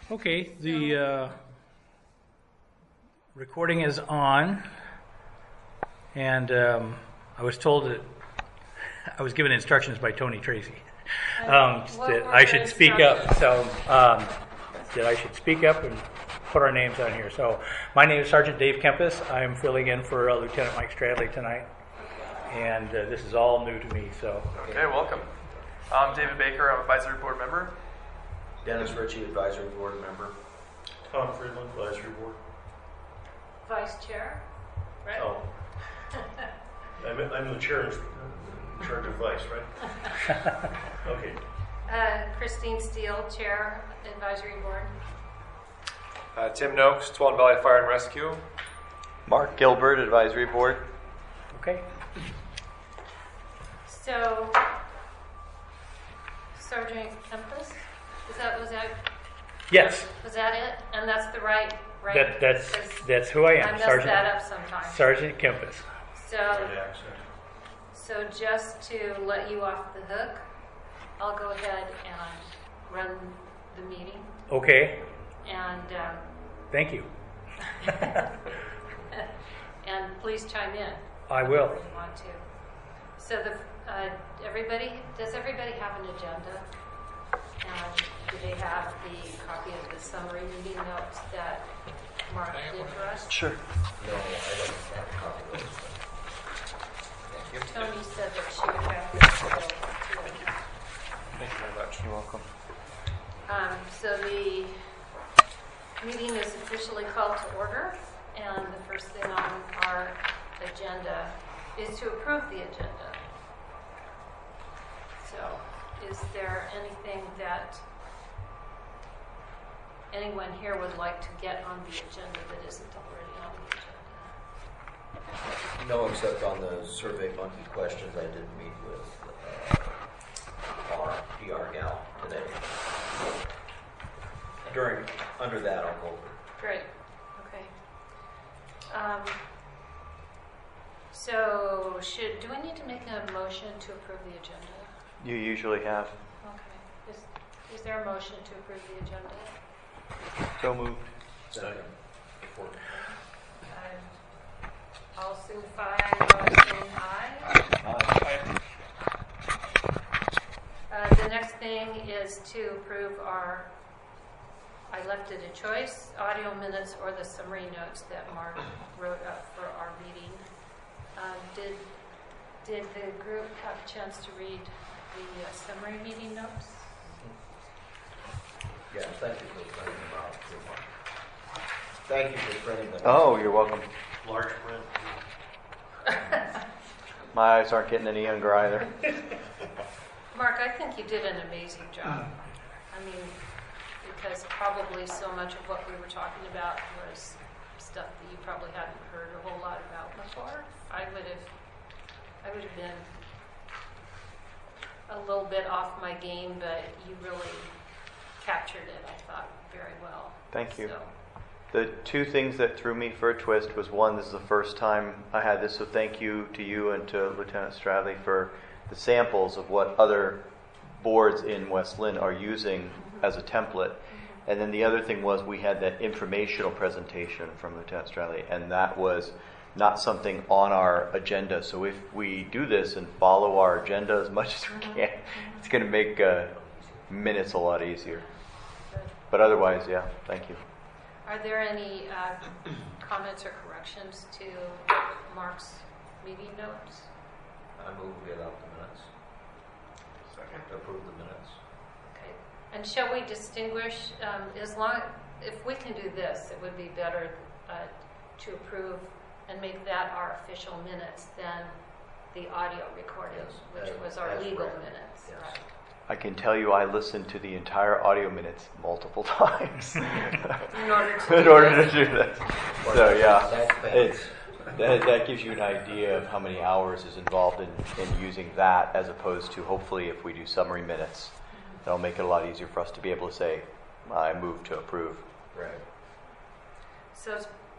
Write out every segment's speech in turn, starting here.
Okay, the recording is on, and I was told that I was given instructions by Tony Tracy that I should speak up. So that I should speak up and put our names on here. So my name is Sergeant Dave Kempis. I'm filling in for Lieutenant Mike Stradley tonight, and this is all new to me. So okay, welcome. I'm David Baker. I'm advisory board member. Dennis Ritchie, advisory board member. Tom Friedland, advisory board. Vice chair, right? Oh, I'm the chair in charge of vice, right? Okay. Christine Steele, chair, advisory board. Tim Noakes, Tuolumne Valley Fire and Rescue. Mark Gilbert, advisory board. okay. So, Sergeant Kempis, was that Yes, it? And that's the right? that's who I am. I mess Sergeant that up sometimes. Sergeant Kempis. So just to let you off the hook, I'll go ahead and run the meeting. Okay, And thank you. and please chime in. I will. If you want to. So does everybody have an agenda? And do they have the copy of the summary meeting notes that Mark did for us? Sure. No, I don't have a copy of those. Thank you. Tony said that she would have this available too. Thank you very much. You're welcome. So the meeting is officially called to order, and the first thing on our agenda is to approve the agenda. So, is there anything that anyone here would like to get on the agenda that isn't already on the agenda? No, except on the Survey Monkey questions, I did meet with our PR gal today. Under that, I'll go over. Great. Okay. So, do we need to make a motion to approve the agenda? You usually have. Okay. Is there a motion to approve the agenda? So moved. Second. I'll signify by saying aye. The next thing is to approve I left it a choice, audio minutes or the summary notes that Mark wrote up for our meeting. Did the group have a chance to read the summary meeting notes? Yeah, thank you for printing them out. Thank you for printing them out. Oh, you're welcome. Large print. My eyes aren't getting any younger either. Mark, I think you did an amazing job. I mean, because probably so much of what we were talking about was stuff that you probably hadn't heard a whole lot about before. I would have been a little bit off my game, but you really captured it, I thought, very well. Thank you. So, The two things that threw me for a twist was, one, this is the first time I had this, so thank you to you and to Lieutenant Stradley for the samples of what other boards in West Linn are using as a template. And then the other thing was we had that informational presentation from Lieutenant Stradley, and that was not something on our agenda. So if we do this and follow our agenda as much as we can, it's going to make minutes a lot easier. But otherwise, yeah, thank you. are there any comments or corrections to Mark's meeting notes? I move we get out the minutes. Second. Approve the minutes. Okay. And shall we distinguish, if we can do this, it would be better to approve and make that our official minutes than the audio recording, Yes, which was our as legal read. minutes. Yes. Right. I can tell you I listened to the entire audio minutes multiple times In order to in do order this. to do that. So yeah, That's that gives you an idea of how many hours is involved in using that, as opposed to, hopefully, if we do summary minutes, that'll make it a lot easier for us to be able to say, I move to approve. right. So,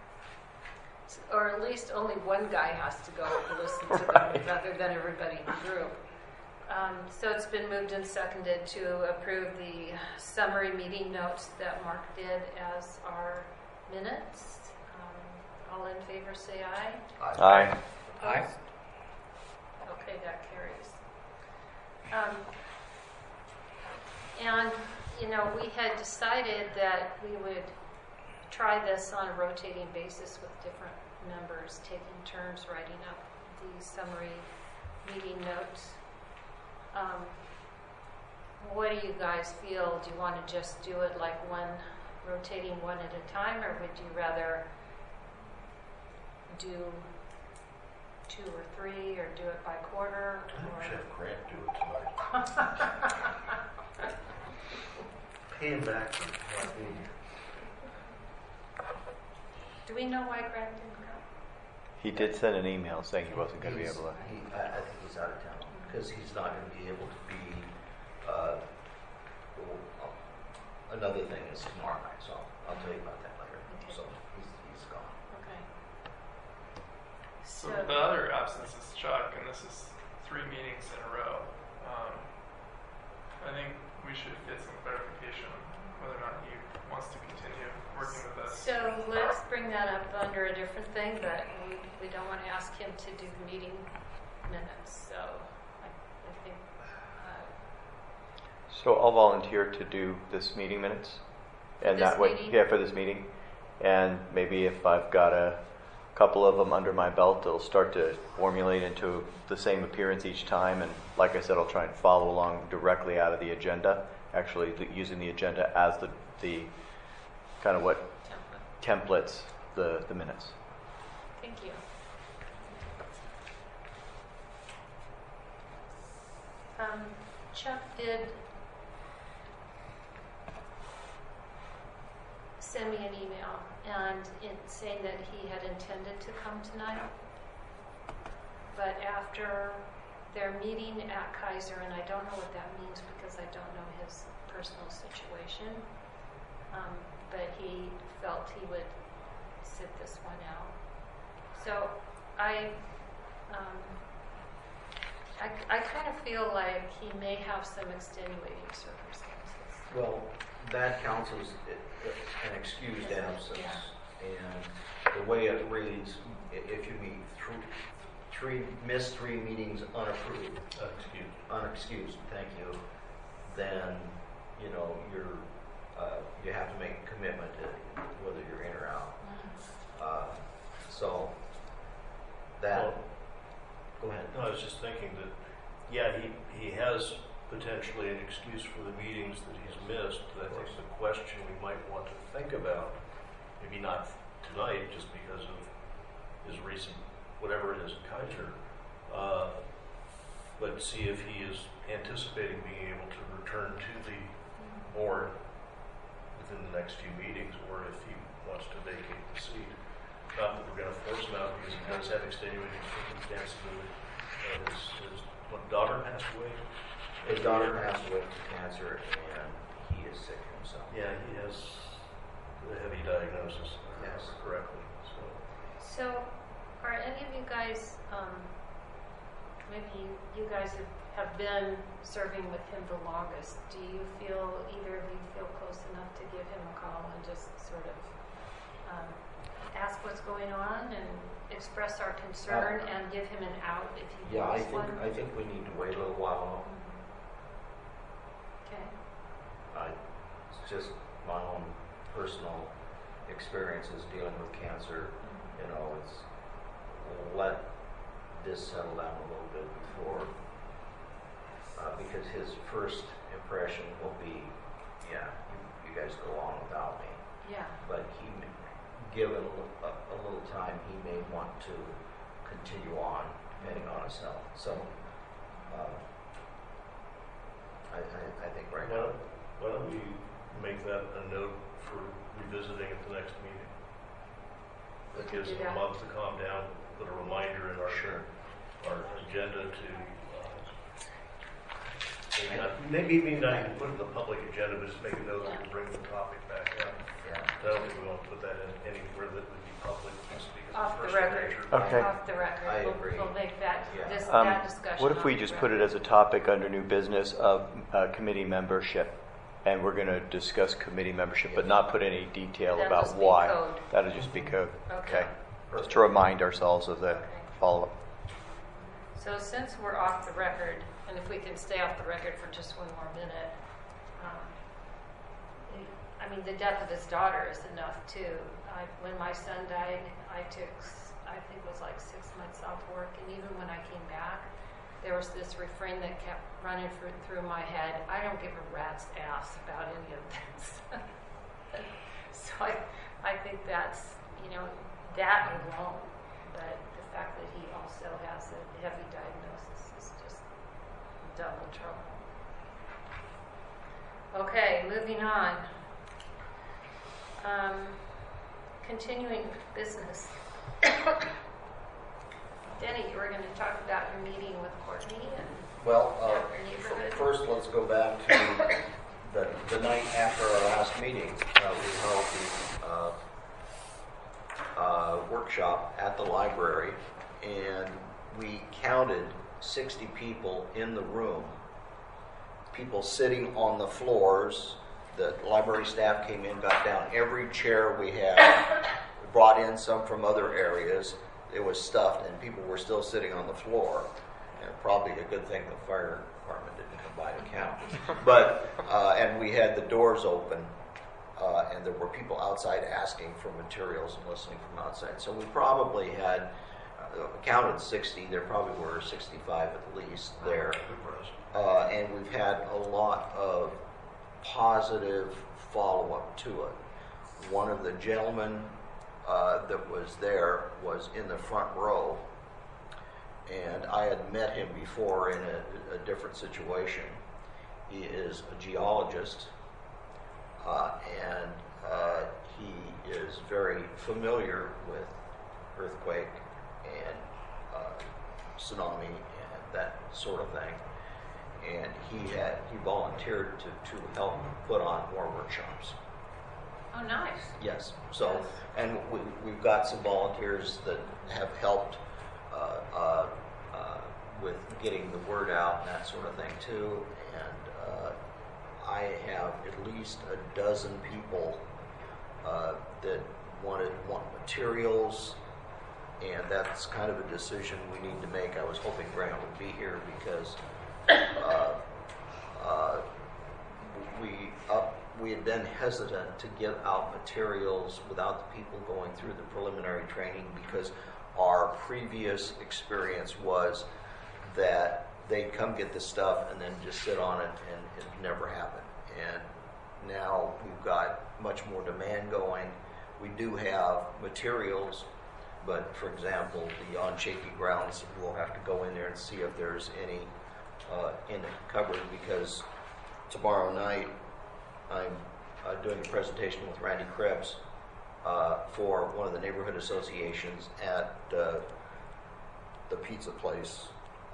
or at least only one guy has to go and listen to them Right. rather than everybody in the group. So it's been moved and seconded to approve the summary meeting notes that Mark did as our minutes. All in favor say aye. Aye. Aye. Okay, that carries. And, you know, we had decided that we would try this on a rotating basis with different members, taking turns writing up the summary meeting notes. What do you guys feel? Do you want to just do it like rotating one at a time, or would you rather do 2 or 3, or do it by quarter? I think we should have Grant do it tonight. Pay him back for not being here. Do we know why Grant didn't come? He did send an email saying he wasn't going to be able to. I think he's out of town because he's not going to be able to be. Another thing is tomorrow night, so I'll tell you about that later. Okay. So he's gone. Okay. So the other absence is Chuck, and this is 3 meetings in a row. I think we should get some clarification on whether or not he wants to continue working with us. So let's bring that up under a different thing, but we don't want to ask him to do the meeting minutes. So I think. So I'll volunteer to do this meeting minutes, and This that way, meeting? yeah, for this meeting. And maybe if I've got a couple of them under my belt, they'll start to formulate into the same appearance each time. And like I said, I'll try and follow along directly out of the agenda, actually using the agenda as the kind of what templates the minutes. Thank you. Chuck did send me an email and saying that he had intended to come tonight, but after their meeting at Kaiser, and I don't know what that means because I don't know his personal situation, but he felt he would sit this one out. So I kind of feel like he may have some extenuating circumstances. Well, that counts as an excused absence. Yeah. And the way it reads, if you miss 3 meetings unapproved, unexcused, thank you, then, you know, you have to make a commitment to whether you're in or out. So that, Well, go ahead. No, I was just thinking that, yeah, he has potentially an excuse for the meetings that he's missed. I think the question we might want to think about, maybe not tonight, just because of his recent, whatever it is, Kaiser, but see if he is anticipating being able to return to the board within the next few meetings, or if he wants to vacate the seat. Not that we're going to force him out, because he does have extenuating circumstances. His daughter passed away. His daughter passed away from cancer, and he is sick himself. Yeah, he has a heavy diagnosis, if I Yes. remember correctly. So, are any of you guys, maybe you guys have been serving with him the longest. Do you feel, either of you feel close enough to give him a call and just sort of ask what's going on and express our concern and give him an out if he Yeah, needs one? I think we need to wait a little while. Okay. It's just my own personal experiences dealing with cancer. You know, it's let this settle down a little bit before, because his first impression will be, yeah, you guys go on without me. Yeah. But given a little time, he may want to continue on, depending on his health. So, I think right now. Why don't we make that a note for revisiting at the next meeting? That gives him a month to calm down, but a reminder in our agenda to maybe not even put it in the public agenda, but just make a note to bring the topic back up. Yeah. I don't think we want to put that in anywhere that would be public, just because Off of the personal record. nature. Okay. Off the record. I agree. We'll make that Yeah. this that discussion. What if we on the just put it as a topic under new business of committee membership? And we're going to discuss committee membership, but not put any detail That'll about just be why. code. That'll just be code. Okay. Just to remind ourselves of the Okay. follow-up. So since we're off the record, and if we can stay off the record for just one more minute, I mean, the death of his daughter is enough too. When my son died, I think it was like 6 months off work, and even when I came back, there was this refrain that kept running through my head. I don't give a rat's ass about any of this. So I think that's, that alone. But the fact that he also has a heavy diagnosis is just double trouble. Okay, moving on. Continuing business. Denny, you were going to talk about your meeting with Courtney and Well, your neighborhood. first let's go back to the night after our last meeting. We held the workshop at the library, and we counted 60 people in the room, people sitting on the floors. The library staff came in, got down every chair we had, brought in some from other areas. It was stuffed, and people were still sitting on the floor. And probably a good thing the fire department didn't come by to count. But and we had the doors open, and there were people outside asking for materials and listening from outside. So we probably had counted 60. There probably were 65 at least there, and we've had a lot of positive follow-up to it. One of the gentlemen that was there was in the front row, and I had met him before in a different situation. He is a geologist, and he is very familiar with earthquake and tsunami and that sort of thing. And he volunteered to help put on more workshops. Oh, nice. Yes. So, and we've got some volunteers that have helped with getting the word out and that sort of thing too. And I have at least a dozen people that want materials, and that's kind of a decision we need to make. I was hoping Grant would be here because we had been hesitant to give out materials without the people going through the preliminary training, because our previous experience was that they'd come get the stuff and then just sit on it, and it never happened. And now we've got much more demand going. We do have materials, but for example, the On Shaky Grounds, we'll have to go in there and see if there's any in the cupboard, because tomorrow night I'm doing a presentation with Randy Krebs for one of the neighborhood associations at the pizza place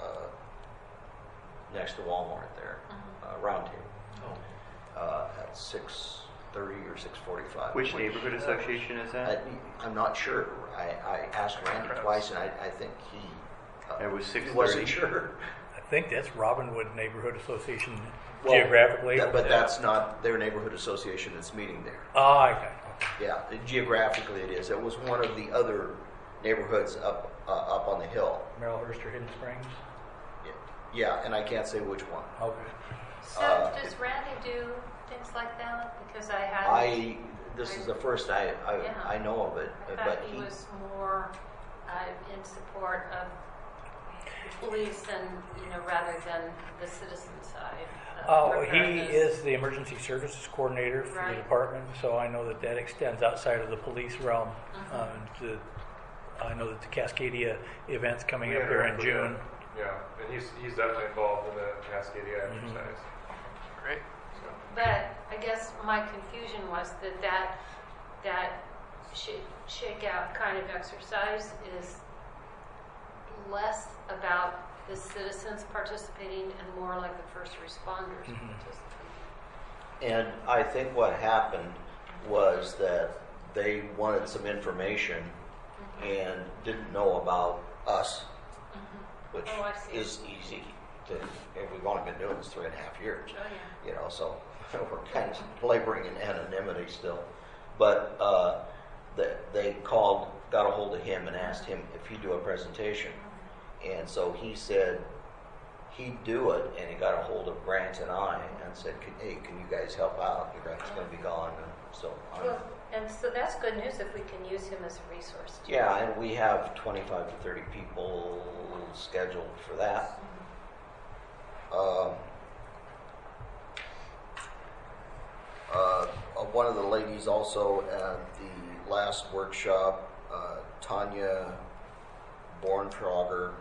next to Walmart there, Round Table, at 6:30 or 6:45. Which neighborhood association is that? I'm not sure. I asked Randy twice, and I think he It was he 6:30. wasn't sure. I think that's Robinwood Neighborhood Association Well, geographically. but that's not their neighborhood association that's meeting there. Oh, okay. Yeah, geographically it is. It was one of the other neighborhoods up on the hill. Merrillhurst or Hidden Springs? Yeah, and I can't say which one. Okay. So does Randy do things like that? Because I had... This is the first I know of it. I thought he was more in support of the police and, rather than the citizen side. Oh, he is the emergency services coordinator for Right. the department, so I know that extends outside of the police realm. I know that the Cascadia event's coming up here in June. Yeah, and he's definitely involved in the Cascadia exercise. Great. But I guess my confusion was that shakeout kind of exercise is less about the citizens participating and more like the first responders participating. And I think what happened was that they wanted some information and didn't know about us. which Oh, I see. is easy. And we've only been doing this 3.5 years. Oh, yeah. You know, so we're kind of laboring in anonymity still. But they got a hold of him and asked him if he'd do a presentation. And so he said he'd do it, and he got a hold of Grant and I and said, hey, can you guys help out? Grant's going to be gone. And so Well, and so that's good news if we can use him as a resource. Too. yeah, and we have 25 to 30 people scheduled for that. One of the ladies also at the last workshop, Tanya Borntrager,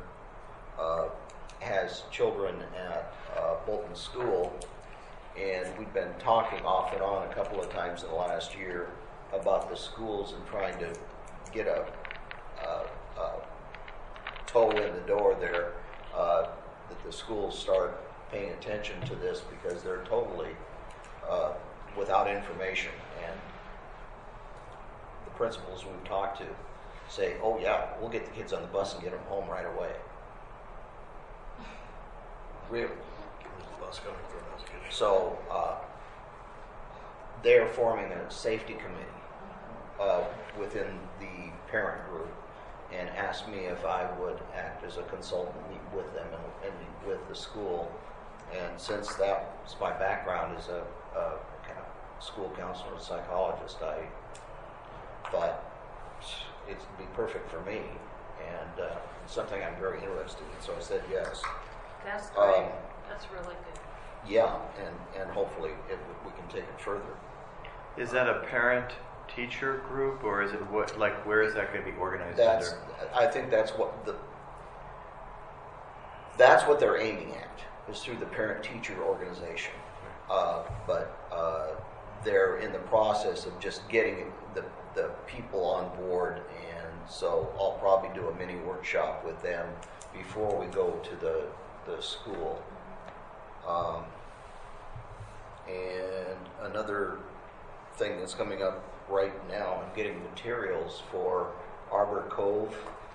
has children at Bolton School, and we've been talking off and on a couple of times in the last year about the schools and trying to get a toe in the door there, that the schools start paying attention to this because they're totally without information. And the principals we've talked to say, oh yeah, we'll get the kids on the bus and get them home right away. Really? The bus coming from us. So they're forming a safety committee within the parent group and asked me if I would act as a consultant, meet with them and meet with the school. And since that's my background as a kind of school counselor and psychologist, I thought it'd be perfect for me and something I'm very interested in. So I said yes. That's great. That's really good. Yeah, and hopefully we can take it further. Is that a parent-teacher group, or is it what? Like, where is that going to be organized That's, under? I think that's what they're aiming at, is through the parent-teacher organization. But they're in the process of just getting the people on board, and so I'll probably do a mini workshop with them before we go to the school. And another thing that's coming up right now, I'm getting materials for Arbor Cove.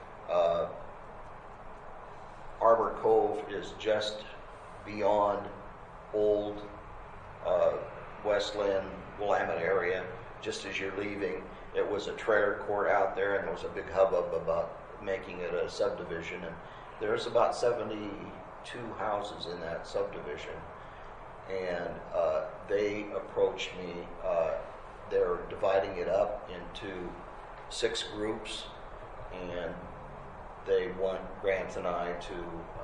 Arbor Cove is just beyond old Westland, Willamette area. Just as you're leaving, it was a trailer court out there, and there was a big hubbub about making it a subdivision. And there's about 72 houses in that subdivision. And they approached me. They're dividing it up into 6 groups, and they want Grant and I to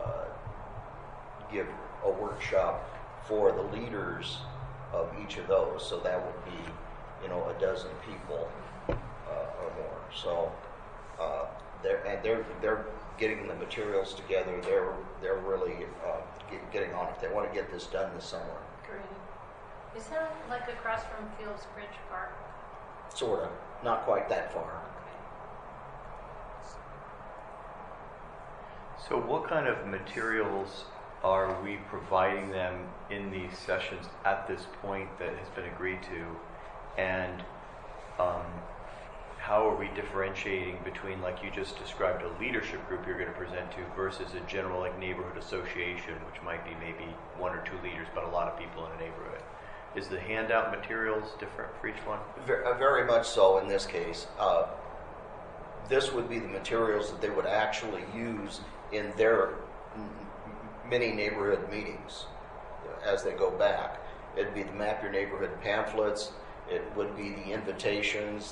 give a workshop for the leaders of each of those. So that would be, a dozen people or more. So they're getting the materials together. They're really getting on it. They want to get this done this summer. Great. Is that like across from Fields Bridge Park? Sort of. Not quite that far. So what kind of materials are we providing them in these sessions at this point that has been agreed to? And how are we differentiating between, like you just described, a leadership group you're going to present to versus a general neighborhood association, which might be maybe 1 or 2 leaders, but a lot of people in a neighborhood? Is the handout materials different for each one? Very much so in this case. This would be the materials that they would actually use in their mini neighborhood meetings as they go back. It'd be the Map Your Neighborhood pamphlets. It would be the invitations,